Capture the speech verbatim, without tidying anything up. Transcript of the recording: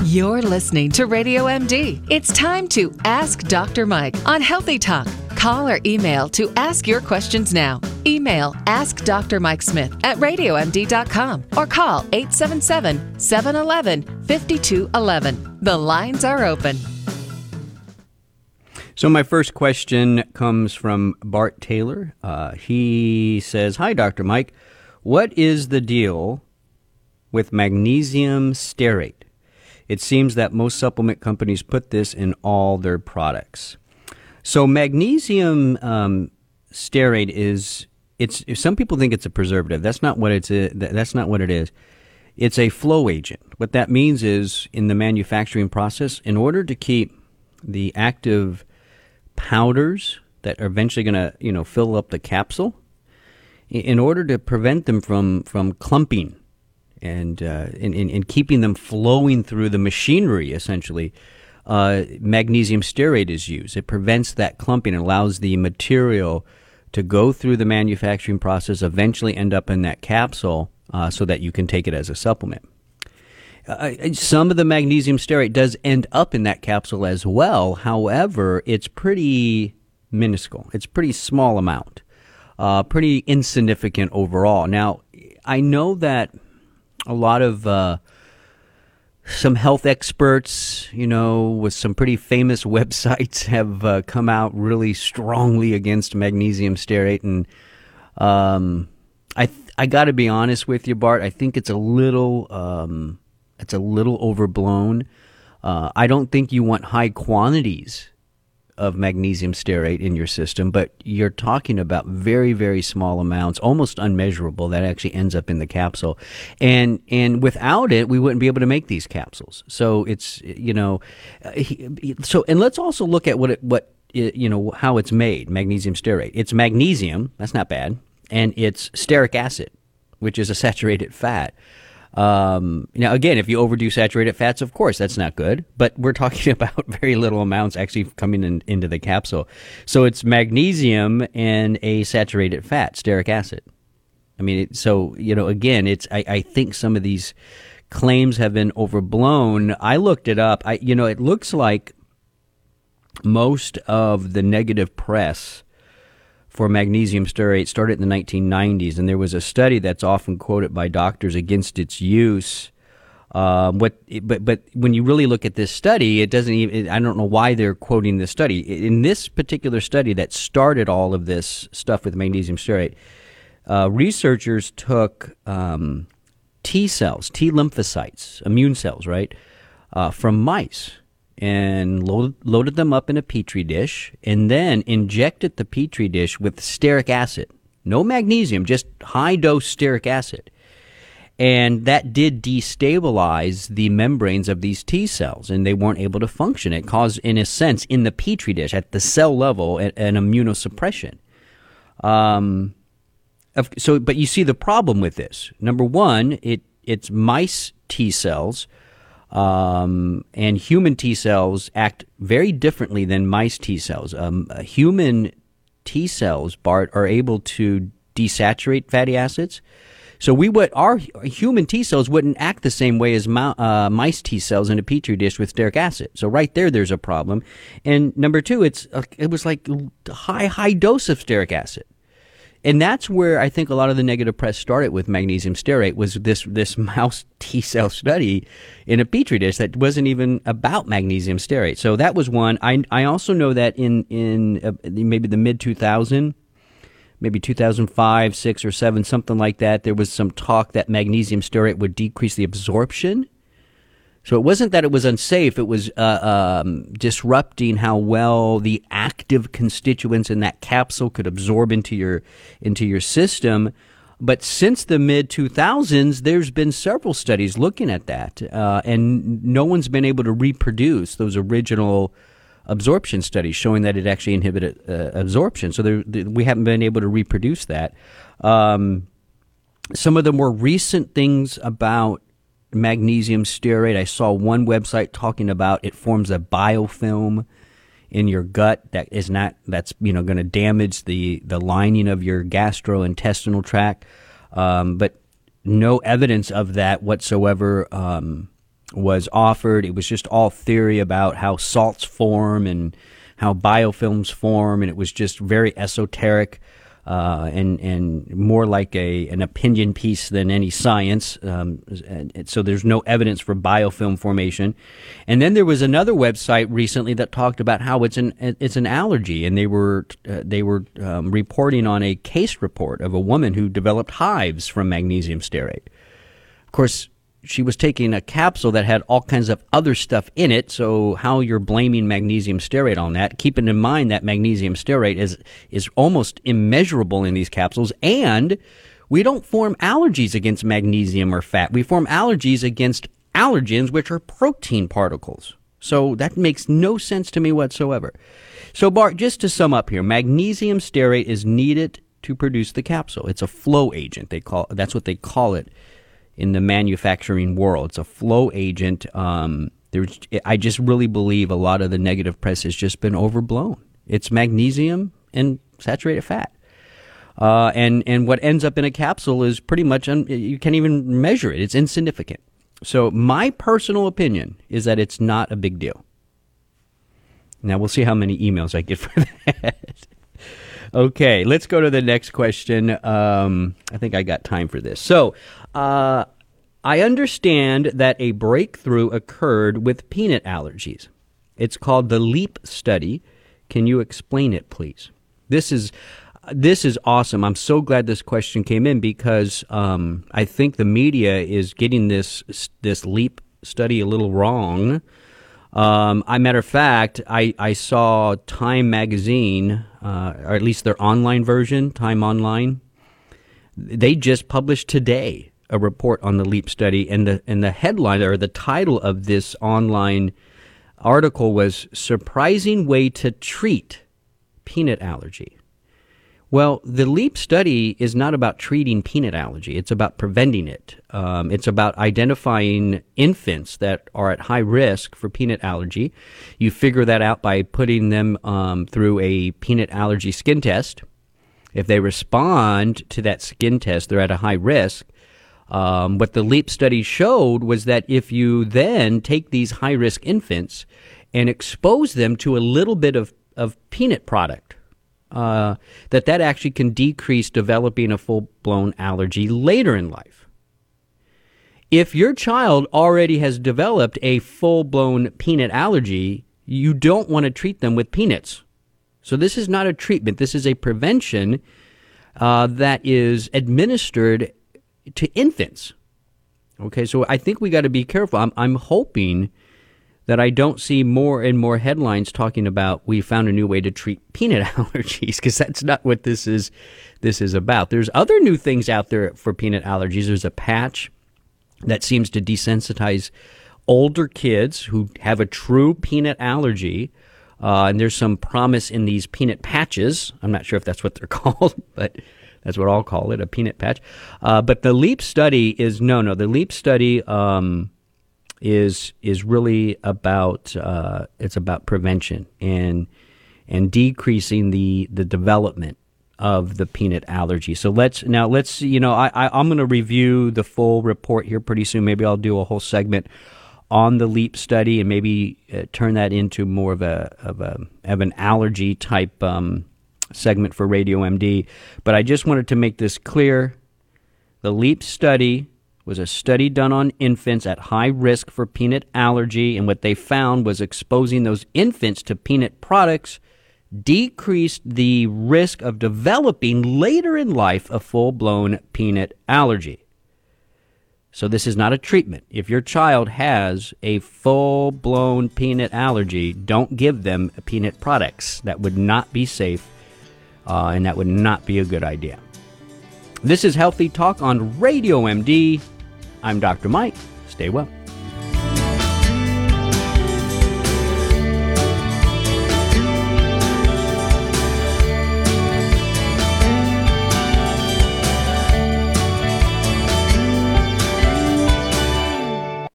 You're listening to Radio M D. It's time to Ask Doctor Mike on Healthy Talk. Call or email to ask your questions now. Email ask Doctor Mike Smith at radio m d dot com or call eight seven seven, seven one one, five two one one. The lines are open. So my first question comes from Bart Taylor. Uh, he says, "Hi, Doctor Mike. What is the deal with magnesium stearate? It seems that most supplement companies put this in all their products." So magnesium um, stearate is it's. Some people think it's a preservative. That's not what it's. A, that's not what it is. It's a flow agent. What that means is, in the manufacturing process, in order to keep the active powders that are eventually going to, you know, fill up the capsule, in order to prevent them from from clumping and uh, in, in, in keeping them flowing through the machinery, essentially, uh, magnesium stearate is used. It prevents that clumping and allows the material to go through the manufacturing process, eventually end up in that capsule uh, so that you can take it as a supplement. Uh, some of the magnesium stearate does end up in that capsule as well. However, it's pretty minuscule. It's a pretty small amount, uh, pretty insignificant overall. Now, I know that a lot of uh, some health experts, you know, with some pretty famous websites have uh, come out really strongly against magnesium stearate. And um, I th- I got to be honest with you, Bart, I think it's a little... Um, It's a little overblown. Uh, I don't think you want high quantities of magnesium stearate in your system, but you're talking about very, very small amounts, almost unmeasurable, that actually ends up in the capsule. And and without it, we wouldn't be able to make these capsules. So it's, you know, so and let's also look at what it, what it, you know, how it's made, magnesium stearate. It's magnesium, that's not bad, and it's stearic acid, which is a saturated fat. Um, now, again, if you overdo saturated fats, of course, that's not good. But we're talking about very little amounts actually coming in, into the capsule. So it's magnesium and a saturated fat, stearic acid. I mean, it, so, you know, again, it's I, I think some of these claims have been overblown. I looked it up. I, you know, it looks like most of the negative press for magnesium stearate started in the nineteen nineties, and there was a study that's often quoted by doctors against its use. Um, what, but but when you really look at this study, it doesn't even. I don't know why they're quoting this study. In this particular study that started all of this stuff with magnesium stearate, uh, researchers took um, T cells, T lymphocytes, immune cells, right, uh, from mice, and load, loaded them up in a Petri dish, and then injected the Petri dish with stearic acid. No magnesium, just high-dose stearic acid. And that did destabilize the membranes of these T cells, and they weren't able to function. It caused, in a sense, in the Petri dish, at the cell level, an, an immunosuppression. Um, so, but you see the problem with this. Number one, it it's mice T cells. Um, and human T cells act very differently than mice T cells. Um, uh, human T cells, Bart, are able to desaturate fatty acids. So we would our human T cells wouldn't act the same way as mo- uh, mice T cells in a petri dish with stearic acid. So right there, there's a problem. And number two, it's uh, it was like high high dose of stearic acid. And that's where I think a lot of the negative press started with magnesium stearate, was this this mouse T cell study in a petri dish that wasn't even about magnesium stearate. So that was one. I I also know that in in uh, maybe the mid two thousands, maybe two thousand five, six or seven, something like that, there was some talk that magnesium stearate would decrease the absorption. So it wasn't that it was unsafe, it was uh, um, disrupting how well the active constituents in that capsule could absorb into your into your system. But since the mid two thousands, there's been several studies looking at that, uh, and no one's been able to reproduce those original absorption studies showing that it actually inhibited uh, absorption. So there, there, we haven't been able to reproduce that. Um, some of the more recent things about magnesium stearate, I saw one website talking about it forms a biofilm in your gut that is not that's you know going to damage the the lining of your gastrointestinal tract, um, but no evidence of that whatsoever um, was offered. It was just all theory about how salts form and how biofilms form, and it was just very esoteric uh, and and more like a an opinion piece than any science. Um, and, and so there's no evidence for biofilm formation. And then there was another website recently that talked about how it's an it's an allergy, and they were uh, they were um, reporting on a case report of a woman who developed hives from magnesium stearate. Of course, she was taking a capsule that had all kinds of other stuff in it, so how you're blaming magnesium stearate on that, keeping in mind that magnesium stearate is is almost immeasurable in these capsules, and we don't form allergies against magnesium or fat. We form allergies against allergens, which are protein particles. So that makes no sense to me whatsoever. So, Bart, just to sum up here, magnesium stearate is needed to produce the capsule. It's a flow agent. They call that's what they call it in the manufacturing world. It's a flow agent. Um, there's, I just really believe a lot of the negative press has just been overblown. It's magnesium and saturated fat. Uh, and, and what ends up in a capsule is pretty much, un, you can't even measure it. It's insignificant. So my personal opinion is that it's not a big deal. Now we'll see how many emails I get for that. Okay, let's go to the next question. Um, I think I got time for this. So, uh, I understand that a breakthrough occurred with peanut allergies. It's called the LEAP study. Can you explain it, please? This is this is awesome. I'm so glad this question came in because um, I think the media is getting this this LEAP study a little wrong. Um, I matter of fact, I, I saw Time magazine, uh, or at least their online version, Time Online. They just published today a report on the LEAP study, and the and the headline or the title of this online article was "Surprising Way to Treat Peanut Allergy." Well, the LEAP study is not about treating peanut allergy. It's about preventing it. Um, it's about identifying infants that are at high risk for peanut allergy. You figure that out by putting them um, through a peanut allergy skin test. If they respond to that skin test, they're at a high risk. Um, what the LEAP study showed was that if you then take these high-risk infants and expose them to a little bit of, of peanut product, Uh, that that actually can decrease developing a full-blown allergy later in life. If your child already has developed a full-blown peanut allergy, you don't want to treat them with peanuts. So this is not a treatment. This is a prevention uh, that is administered to infants. Okay, so I think we got to be careful. I'm, I'm hoping that I don't see more and more headlines talking about we found a new way to treat peanut allergies, because that's not what this is this is about. There's other new things out there for peanut allergies. There's a patch that seems to desensitize older kids who have a true peanut allergy, uh, and there's some promise in these peanut patches. I'm not sure if that's what they're called, but that's what I'll call it, a peanut patch. Uh, but the LEAP study is, no, no, the LEAP study um, is is really about uh, it's about prevention and and decreasing the the development of the peanut allergy. So let's now let's you know I, I I'm going to review the full report here pretty soon. Maybe I'll do a whole segment on the LEAP study and maybe uh, turn that into more of a of a of an allergy type um, segment for Radio M D. But I just wanted to make this clear: the LEAP study was a study done on infants at high risk for peanut allergy, and what they found was exposing those infants to peanut products decreased the risk of developing later in life a full-blown peanut allergy. So this is not a treatment. If your child has a full-blown peanut allergy, don't give them peanut products. That would not be safe, uh, and that would not be a good idea. This is Healthy Talk on Radio M D. I'm Doctor Mike. Stay well.